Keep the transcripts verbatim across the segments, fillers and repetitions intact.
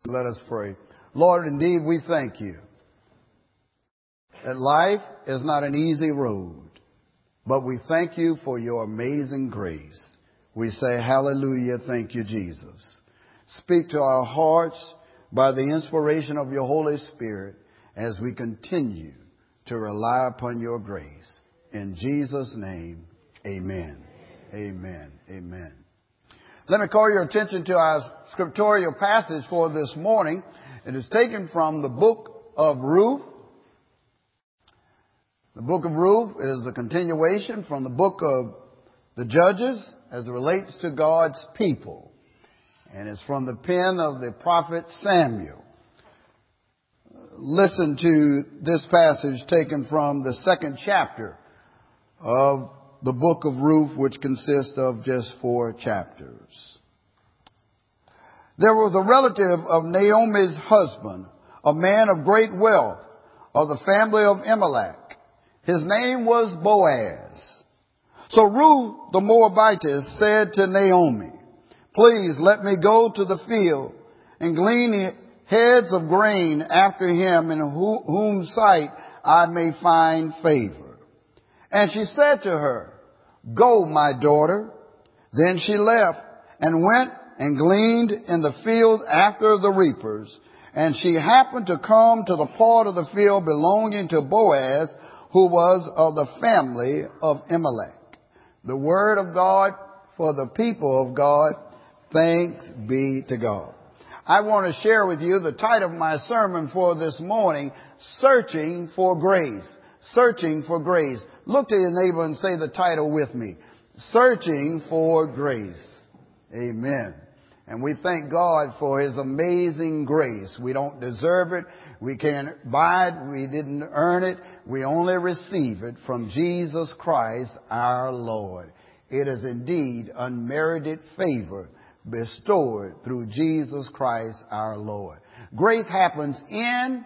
Let us pray. Lord, indeed, we thank you that life is not an easy road, but we thank you for your amazing grace. We say, hallelujah, thank you, Jesus. Speak to our hearts by the inspiration of your Holy Spirit as we continue to rely upon your grace. In Jesus' name, amen. Amen. Amen. Let me call your attention to our scriptorial passage for this morning. It is taken from the book of Ruth. The book of Ruth is a continuation from the book of the Judges as it relates to God's people. And it's from the pen of the prophet Samuel. Listen to this passage taken from the second chapter of the book of Ruth, which consists of just four chapters. There was a relative of Naomi's husband, a man of great wealth, of the family of Elimelech. His name was Boaz. So Ruth the Moabitess said to Naomi, please let me go to the field and glean heads of grain after him in whom sight I may find favor. And she said to her, go, my daughter. Then she left and went and gleaned in the field after the reapers. And she happened to come to the part of the field belonging to Boaz, who was of the family of Elimelech. The word of God for the people of God. Thanks be to God. I want to share with you the title of my sermon for this morning, Searching for Grace. Searching for Grace. Look to your neighbor and say the title with me. Searching for Grace. Amen. And we thank God for His amazing grace. We don't deserve it. We can't buy it. We didn't earn it. We only receive it from Jesus Christ our Lord. It is indeed unmerited favor bestowed through Jesus Christ our Lord. Grace happens in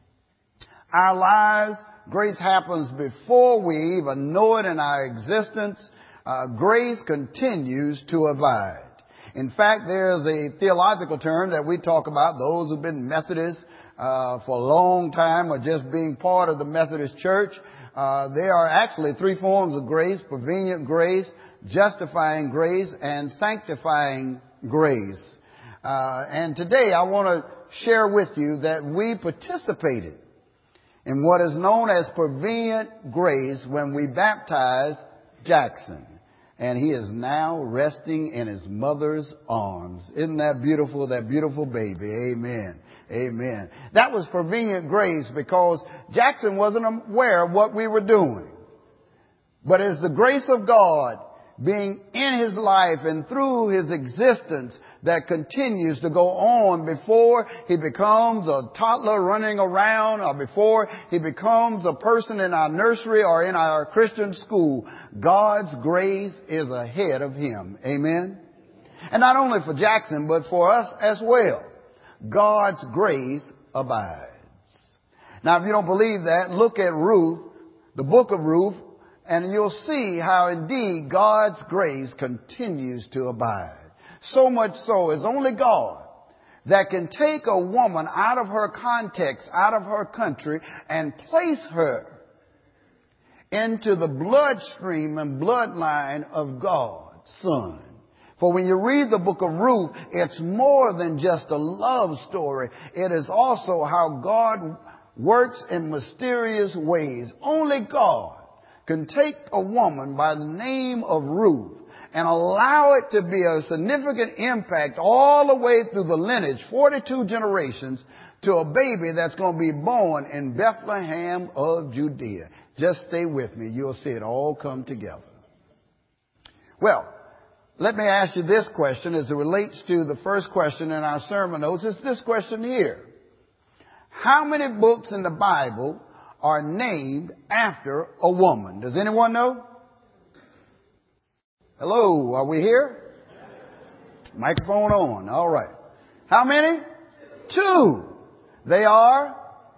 our lives. Grace happens before we even know it in our existence. Uh, grace continues to abide. In fact, there's a theological term that we talk about, those who've been Methodists uh, for a long time or just being part of the Methodist Church. Uh, there are actually three forms of grace: prevenient grace, justifying grace, and sanctifying grace. Uh, and today I want to share with you that we participated in what is known as prevenient grace when we baptized Jackson. And he is now resting in his mother's arms. Isn't that beautiful, that beautiful baby? Amen. Amen. That was prevenient grace because Jackson wasn't aware of what we were doing. But it's the grace of God being in his life and through his existence that continues to go on before he becomes a toddler running around or before he becomes a person in our nursery or in our Christian school. God's grace is ahead of him. Amen. And not only for Jackson, but for us as well. God's grace abides. Now, if you don't believe that, look at Ruth, the book of Ruth, and you'll see how indeed God's grace continues to abide. So much so is only God that can take a woman out of her context, out of her country, and place her into the bloodstream and bloodline of God's Son. For when you read the book of Ruth, it's more than just a love story. It is also how God works in mysterious ways. Only God can take a woman by the name of Ruth and allow it to be a significant impact all the way through the lineage, forty-two generations, to a baby that's going to be born in Bethlehem of Judea. Just stay with me. You'll see it all come together. Well, let me ask you this question as it relates to the first question in our sermon notes. It's this question here. How many books in the Bible are named after a woman? Does anyone know? Hello, are we here? Microphone on. All right. How many? Two. They are?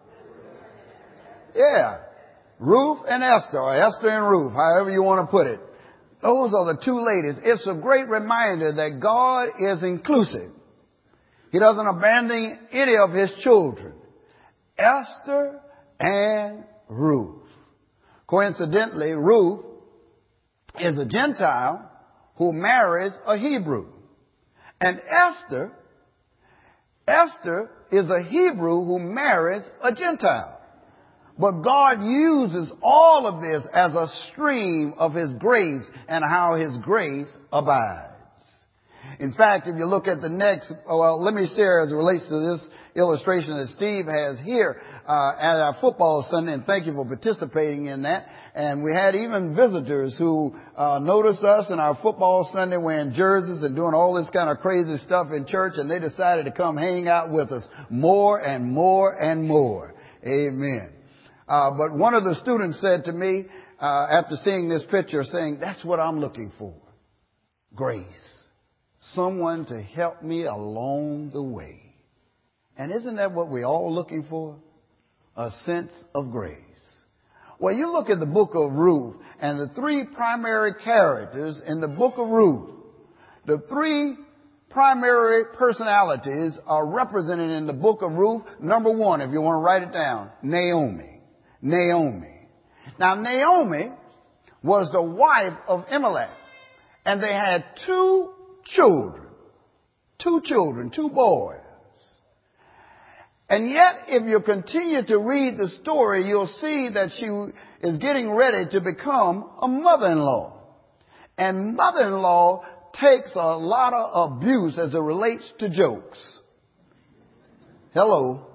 Yeah. Ruth and Esther, or Esther and Ruth, however you want to put it. Those are the two ladies. It's a great reminder that God is inclusive. He doesn't abandon any of his children. Esther and Ruth. Coincidentally, Ruth is a Gentile who marries a Hebrew. And Esther, Esther is a Hebrew who marries a Gentile. But God uses all of this as a stream of His grace and how His grace abides. In fact, if you look at the next, well, let me share as it relates to this illustration that Steve has here uh, at our football Sunday, and thank you for participating in that. And we had even visitors who uh, noticed us in our football Sunday wearing jerseys and doing all this kind of crazy stuff in church, and they decided to come hang out with us more and more and more. Amen. Uh, but one of the students said to me, uh, after seeing this picture, saying, "That's what I'm looking for. Grace. Someone to help me along the way." And isn't that what we're all looking for? A sense of grace. Well, you look at the book of Ruth, and the three primary characters in the book of Ruth, the three primary personalities are represented in the book of Ruth. Number one, if you want to write it down, Naomi. Naomi. Now, Naomi was the wife of Elimelech, and they had two children, two children, two boys. And yet, if you continue to read the story, you'll see that she is getting ready to become a mother-in-law. And mother-in-law takes a lot of abuse as it relates to jokes. Hello.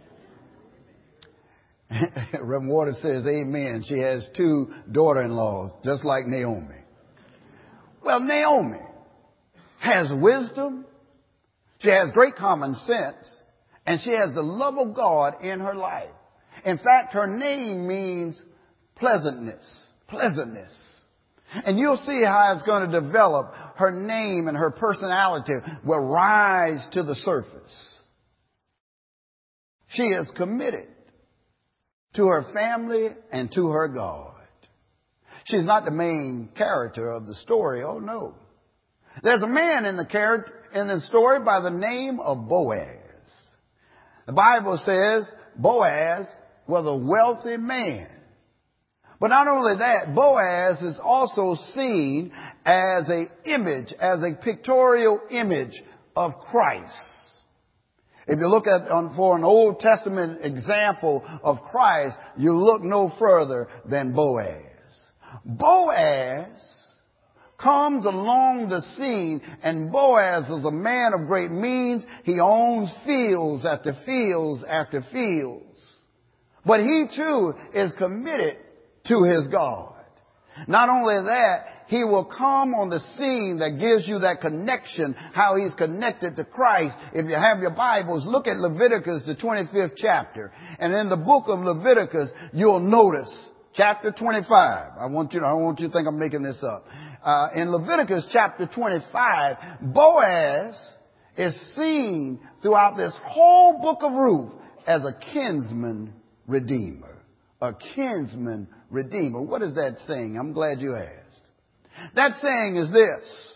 Reverend Waters says, amen. She has two daughter-in-laws, just like Naomi. Well, Naomi has wisdom. She has great common sense. And she has the love of God in her life. In fact, her name means pleasantness. Pleasantness. And you'll see how it's going to develop. Her name and her personality will rise to the surface. She is committed to her family and to her God. She's not the main character of the story. Oh, no. There's a man in the character in the story by the name of Boaz. The Bible says Boaz was a wealthy man. But not only that, Boaz is also seen as an image, as a pictorial image of Christ. If you look at um, for an Old Testament example of Christ, you look no further than Boaz. Boaz comes along the scene, and Boaz is a man of great means. He owns fields after fields after fields. But he too is committed to his God. Not only that, he will come on the scene that gives you that connection, how he's connected to Christ. If you have your Bibles, look at Leviticus, the twenty-fifth chapter. And in the book of Leviticus, you'll notice chapter twenty-five. I want you to, I don't want you to think I'm making this up. Uh, in Leviticus chapter twenty-five, Boaz is seen throughout this whole book of Ruth as a kinsman redeemer. A kinsman redeemer. What is that saying? I'm glad you asked. That saying is this.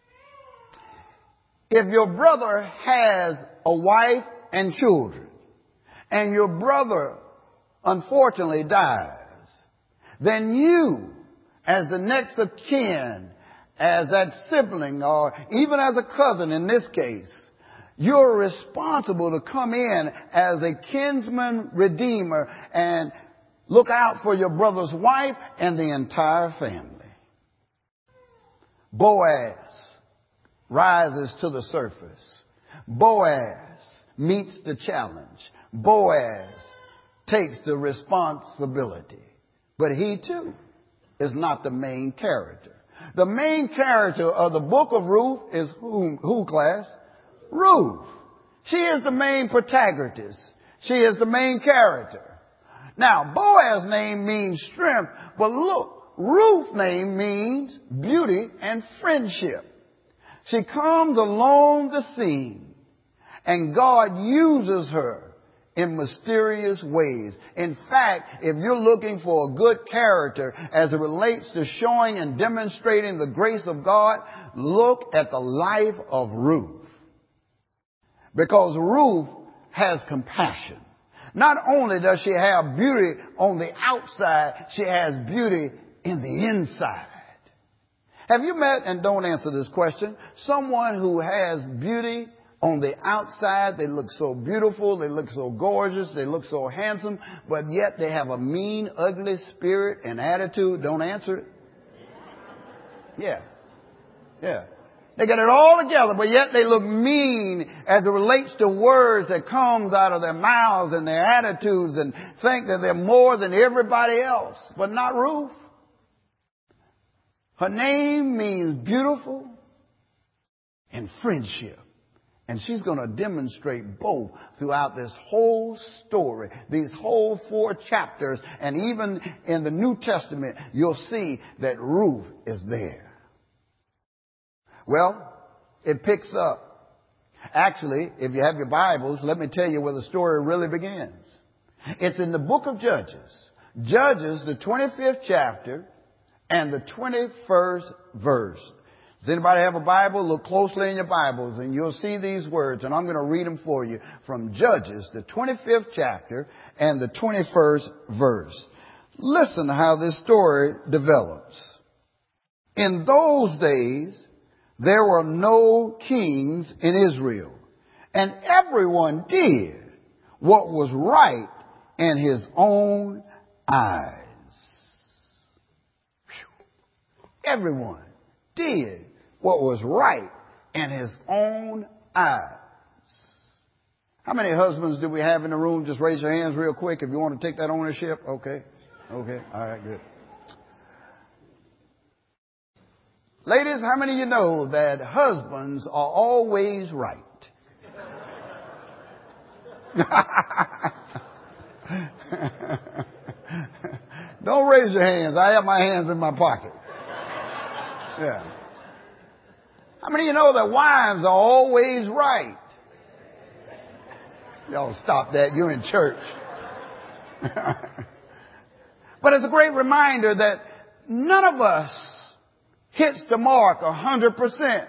If your brother has a wife and children, and your brother unfortunately dies, then you, as the next of kin, as that sibling, or even as a cousin in this case, you're responsible to come in as a kinsman redeemer and look out for your brother's wife and the entire family. Boaz rises to the surface. Boaz meets the challenge. Boaz takes the responsibility. But he too is not the main character. The main character of the book of Ruth is who, who class? Ruth. She is the main protagonist. She is the main character. Now, Boaz's name means strength, but look, Ruth's name means beauty and friendship. She comes along the scene, and God uses her in mysterious ways. In fact, if you're looking for a good character as it relates to showing and demonstrating the grace of God, look at the life of Ruth. because Ruth has compassion. Not only does she have beauty on the outside, she has beauty in the inside. Have you met, and don't answer this question, someone who has beauty on the outside? They look so beautiful, they look so gorgeous, they look so handsome, but yet they have a mean, ugly spirit and attitude. Don't answer it. Yeah. Yeah. They got it all together, but yet they look mean as it relates to words that comes out of their mouths and their attitudes, and think that they're more than everybody else. But not Ruth. Her name means beautiful and friendship. And she's going to demonstrate both throughout this whole story, these whole four chapters. And even in the New Testament, you'll see that Ruth is there. Well, it picks up. Actually, if you have your Bibles, let me tell you where the story really begins. It's in the book of Judges. Judges, the twenty-fifth chapter and the twenty-first verse. Does anybody have a Bible? Look closely in your Bibles and you'll see these words, and I'm going to read them for you from Judges, the twenty-fifth chapter and the twenty-first verse. Listen to how this story develops. In those days, there were no kings in Israel, and everyone did what was right in his own eyes. Whew. Everyone did what was right in his own eyes. How many husbands do we have in the room? Just raise your hands real quick if you want to take that ownership. Okay. Okay. All right. Good. Ladies, how many of you know that husbands are always right? Don't raise your hands. I have my hands in my pocket. Yeah. How many of you know that wives are always right? Y'all stop that. You're in church. But it's a great reminder that none of us hits the mark a hundred percent.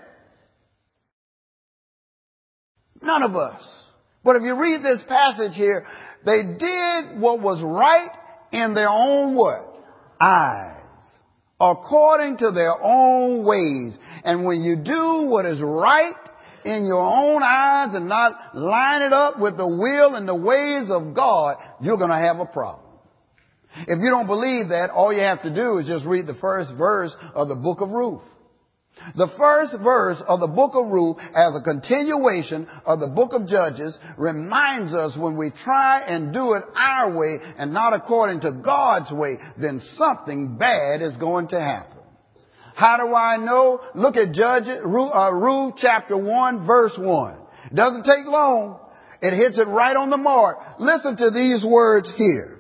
None of us. But if you read this passage here, they did what was right in their own what? Eyes. According to their own ways. And when you do what is right in your own eyes and not line it up with the will and the ways of God, you're going to have a problem. If you don't believe that, all you have to do is just read the first verse of the book of Ruth. The first verse of the book of Ruth, as a continuation of the book of Judges, reminds us when we try and do it our way and not according to God's way, then something bad is going to happen. How do I know? Look at Judges, Ruth, uh, Ruth chapter one, verse one. It doesn't take long. It hits it right on the mark. Listen to these words here.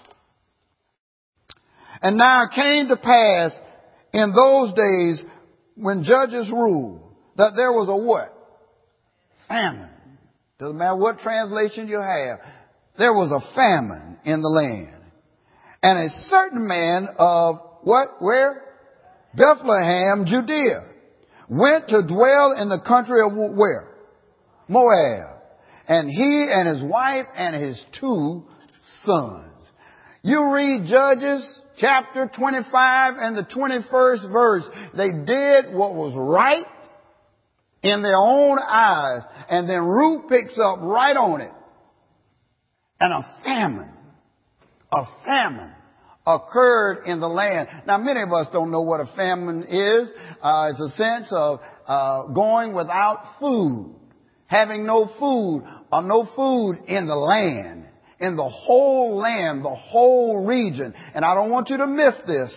And now it came to pass in those days when judges ruled that there was a what? Famine. Doesn't matter what translation you have. There was a famine in the land. And a certain man of what? Where? Bethlehem, Judea, went to dwell in the country of where? Moab. And he and his wife and his two sons. You read Judges chapter twenty-five and the twenty-first verse. They did what was right in their own eyes. And then Ruth picks up right on it. And a famine, a famine occurred in the land. Now, many of us don't know what a famine is. Uh, it's a sense of uh, going without food, having no food or no food in the land. In the whole land, the whole region. And I don't want you to miss this.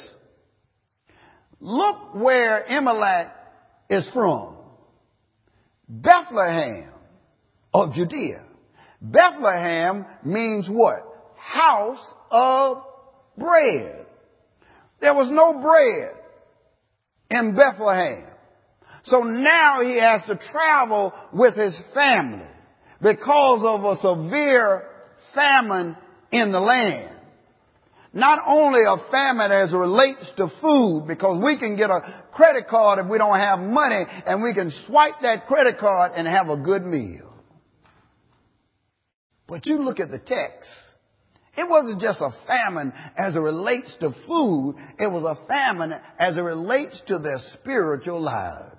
Look where Elimelech is from. Bethlehem of Judea. Bethlehem means what? House of bread. There was no bread in Bethlehem. So now he has to travel with his family because of a severe famine in the land. Not only a famine as it relates to food, because we can get a credit card if we don't have money, and we can swipe that credit card and have a good meal. But you look at the text. It wasn't just a famine as it relates to food. It was a famine as it relates to their spiritual lives.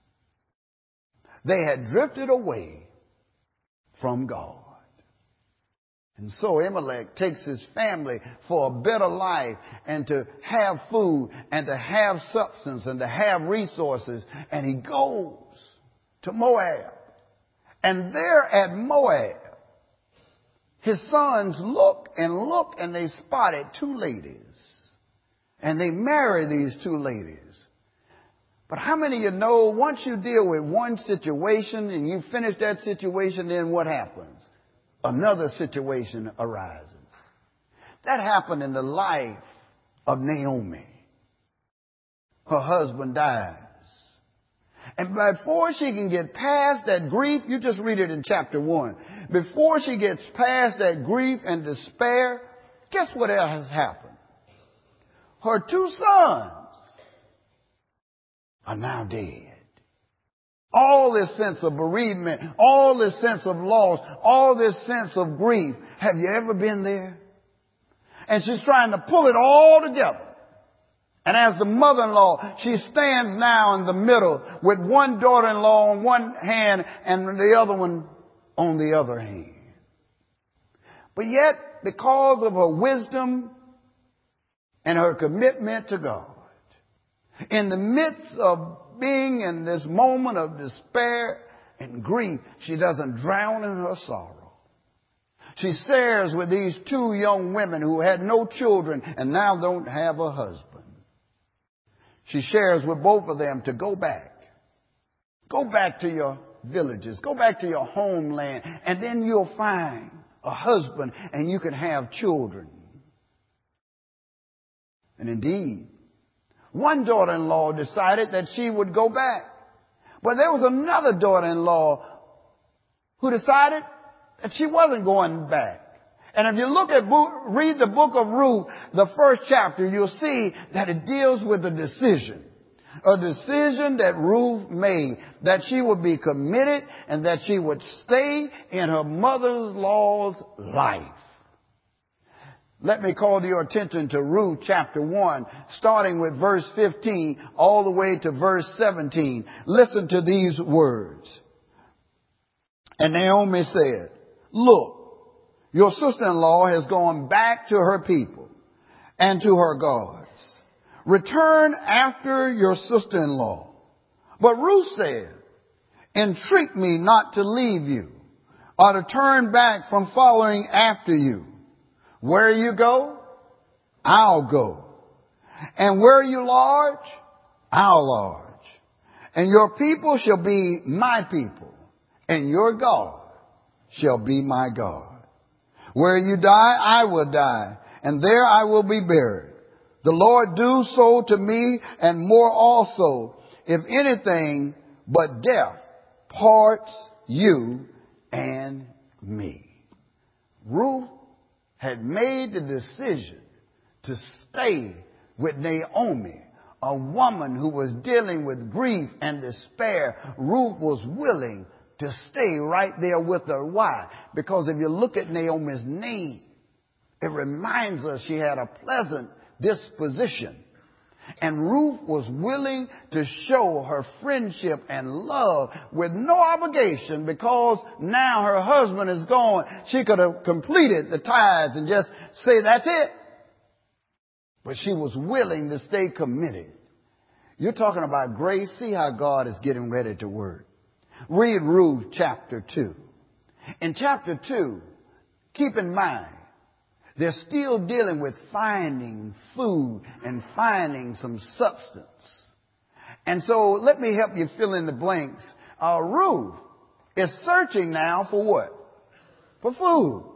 They had drifted away from God. And so Abimelech takes his family for a better life and to have food and to have substance and to have resources. And he goes to Moab. And there at Moab, his sons look and look and they spotted two ladies. And they marry these two ladies. But how many of you know once you deal with one situation and you finish that situation, then what happens? Another situation arises. That happened in the life of Naomi. Her husband dies. And before she can get past that grief, you just read it in chapter one. Before she gets past that grief and despair, guess what else has happened? Her two sons are now dead. All this sense of bereavement, all this sense of loss, all this sense of grief. Have you ever been there? And she's trying to pull it all together. And as the mother-in-law, she stands now in the middle with one daughter-in-law on one hand and the other one on the other hand. But yet, because of her wisdom and her commitment to God, in the midst of being in this moment of despair and grief, she doesn't drown in her sorrow. She shares with these two young women who had no children and now don't have a husband. She shares with both of them to go back. Go back to your villages. Go back to your homeland. And then you'll find a husband and you can have children. And indeed, one daughter-in-law decided that she would go back. But there was another daughter-in-law who decided that she wasn't going back. And if you look at, read the book of Ruth, the first chapter, you'll see that it deals with a decision. A decision that Ruth made, that she would be committed and that she would stay in her mother-in-law's life. Let me call your attention to Ruth chapter one, starting with verse fifteen all the way to verse seventeen. Listen to these words. And Naomi said, look, your sister-in-law has gone back to her people and to her gods. Return after your sister-in-law. But Ruth said, entreat me not to leave you or to turn back from following after you. Where you go, I'll go. And where you lodge, I'll lodge. And your people shall be my people, and your God shall be my God. Where you die, I will die, and there I will be buried. The Lord do so to me, and more also, if anything but death parts you and me. Ruth had made the decision to stay with Naomi, a woman who was dealing with grief and despair. Ruth was willing to stay right there with her. Why? Because if you look at Naomi's name, it reminds us she had a pleasant disposition. And Ruth was willing to show her friendship and love with no obligation, because now her husband is gone. She could have completed the tithes and just say, that's it. But she was willing to stay committed. You're talking about grace. See how God is getting ready to work. Read Ruth chapter two. In chapter two, keep in mind, they're still dealing with finding food and finding some substance. And so let me help you fill in the blanks. Uh, Ruth is searching now for what? For food.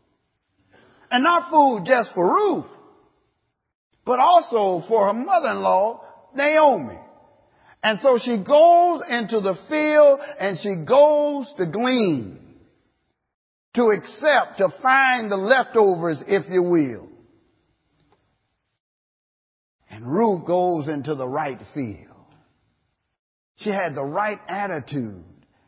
And not food just for Ruth, but also for her mother-in-law, Naomi. And so she goes into the field and she goes to glean. To accept, to find the leftovers, if you will. And Ruth goes into the right field. She had the right attitude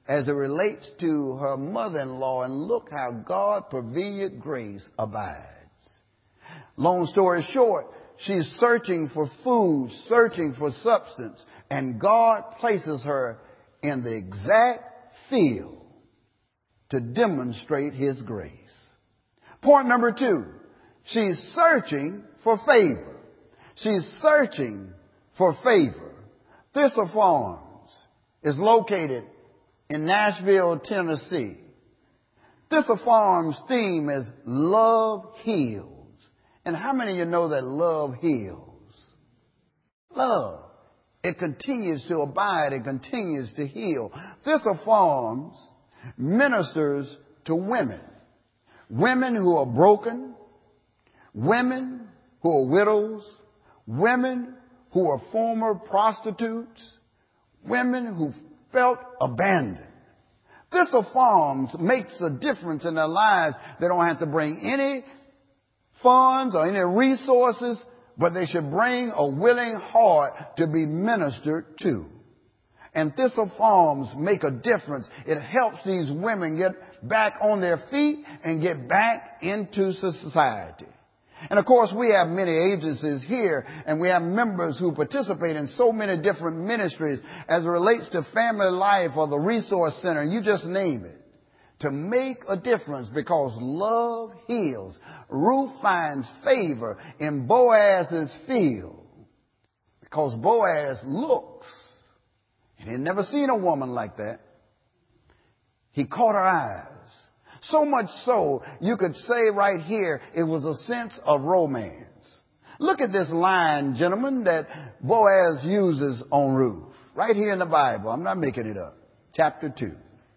as it relates to her mother-in-law, and look how God prevenient grace abides. Long story short, she's searching for food, searching for substance, and God places her in the exact field to demonstrate His grace. Point number two, she's searching for favor. She's searching for favor. Thistle Farms is located in Nashville, Tennessee. Thistle Farms' theme is Love Heals. And how many of you know that love heals? Love. It continues to abide. It continues to heal. Thistle Farms ministers to women. Women who are broken. Women who are widows. Women who are former prostitutes. Women who felt abandoned. Thistle Farms makes a difference in their lives. They don't have to bring any funds or any resources, but they should bring a willing heart to be ministered to. And Thistle Farms make a difference. It helps these women get back on their feet and get back into society. And of course, we have many agencies here, and we have members who participate in so many different ministries as it relates to family life or the resource center. You just name it. To make a difference, because love heals. Ruth finds favor in Boaz's field because Boaz looks, and he'd never seen a woman like that. He caught her eyes. So much so, you could say right here, it was a sense of romance. Look at this line, gentlemen, that Boaz uses on Ruth. Right here in the Bible. I'm not making it up. Chapter two.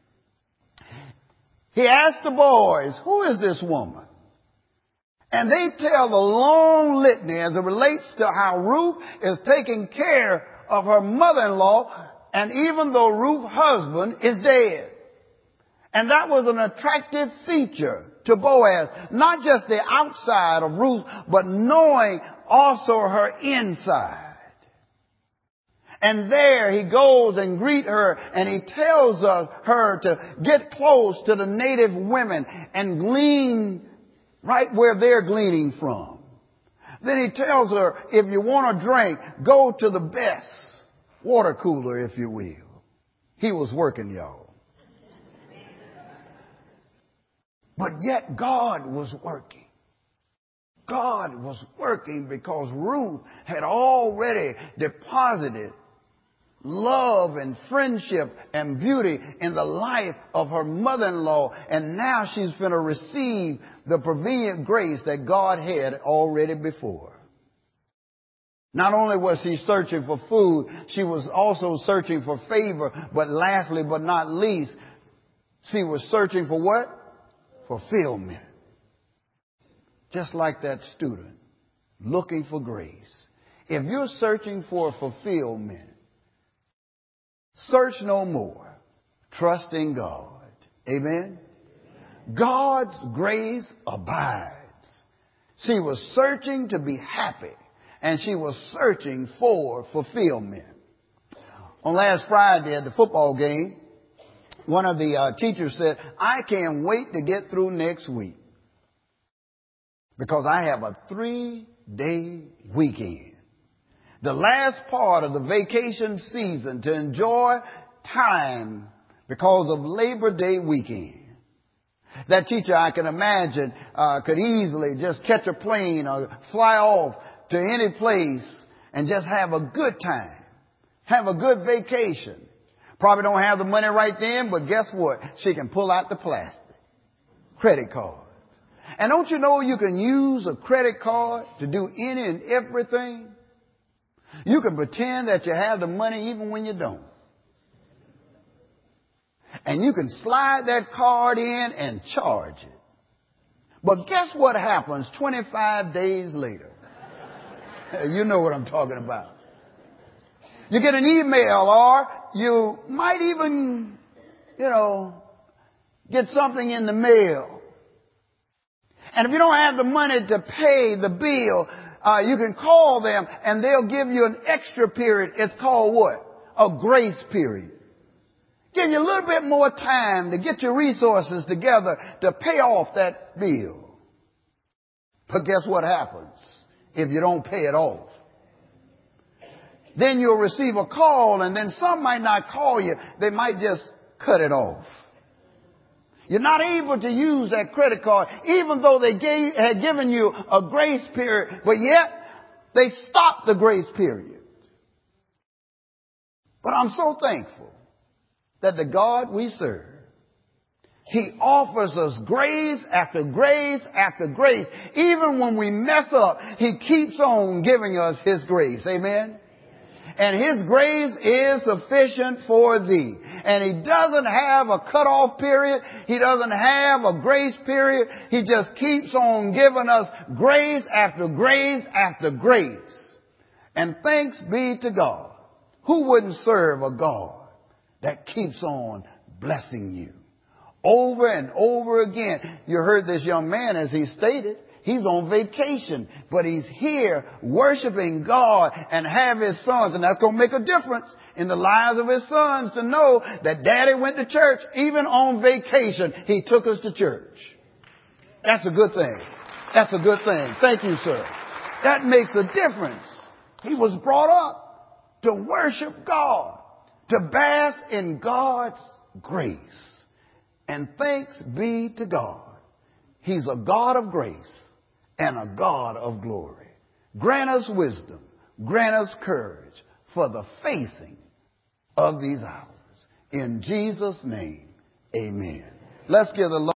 He asked the boys, who is this woman? And they tell the long litany as it relates to how Ruth is taking care of her mother-in-law, and even though Ruth's husband is dead. And that was an attractive feature to Boaz, not just the outside of Ruth, but knowing also her inside. And there he goes and greet her, and he tells us, her to get close to the native women and glean right where they're gleaning from. Then he tells her, if you want a drink, go to the best water cooler, if you will. He was working, y'all. But yet God was working. God was working because Ruth had already deposited love and friendship and beauty in the life of her mother-in-law. And now she's going to receive the prevenient grace that God had already before. Not only was she searching for food, she was also searching for favor. But lastly, but not least, she was searching for what? Fulfillment. Just like that student looking for grace. If you're searching for fulfillment, search no more. Trust in God. Amen. God's grace abides. She was searching to be happy, and she was searching for fulfillment. On last Friday at the football game, one of the uh, teachers said, I can't wait to get through next week because I have a three-day weekend. The last part of the vacation season to enjoy time because of Labor Day weekend. That teacher, I can imagine, uh, could easily just catch a plane or fly off to any place and just have a good time. Have a good vacation. Probably don't have the money right then, but guess what? She can pull out the plastic. Credit cards. And don't you know you can use a credit card to do any and everything? You can pretend that you have the money even when you don't. And you can slide that card in and charge it. But guess what happens twenty-five days later? You know what I'm talking about. You get an email, or you might even, you know, get something in the mail. And if you don't have the money to pay the bill, uh, you can call them and they'll give you an extra period. It's called what? A grace period. Give you a little bit more time to get your resources together to pay off that bill. But guess what happens if you don't pay it off? Then you'll receive a call, and then some might not call you. They might just cut it off. You're not able to use that credit card, even though they gave, had given you a grace period, but yet they stopped the grace period. But I'm so thankful that the God we serve, He offers us grace after grace after grace. Even when we mess up, He keeps on giving us His grace. Amen? And His grace is sufficient for thee. And He doesn't have a cutoff period. He doesn't have a grace period. He just keeps on giving us grace after grace after grace. And thanks be to God. Who wouldn't serve a God that keeps on blessing you? Over and over again. You heard this young man as he stated. He's on vacation, but he's here worshiping God and have his sons. And that's going to make a difference in the lives of his sons to know that Daddy went to church. Even on vacation, he took us to church. That's a good thing. That's a good thing. Thank you, sir. That makes a difference. He was brought up to worship God, to bask in God's grace. And thanks be to God. He's a God of grace and a God of glory. Grant us wisdom. Grant us courage for the facing of these hours. In Jesus' name, amen. Let's give the Lord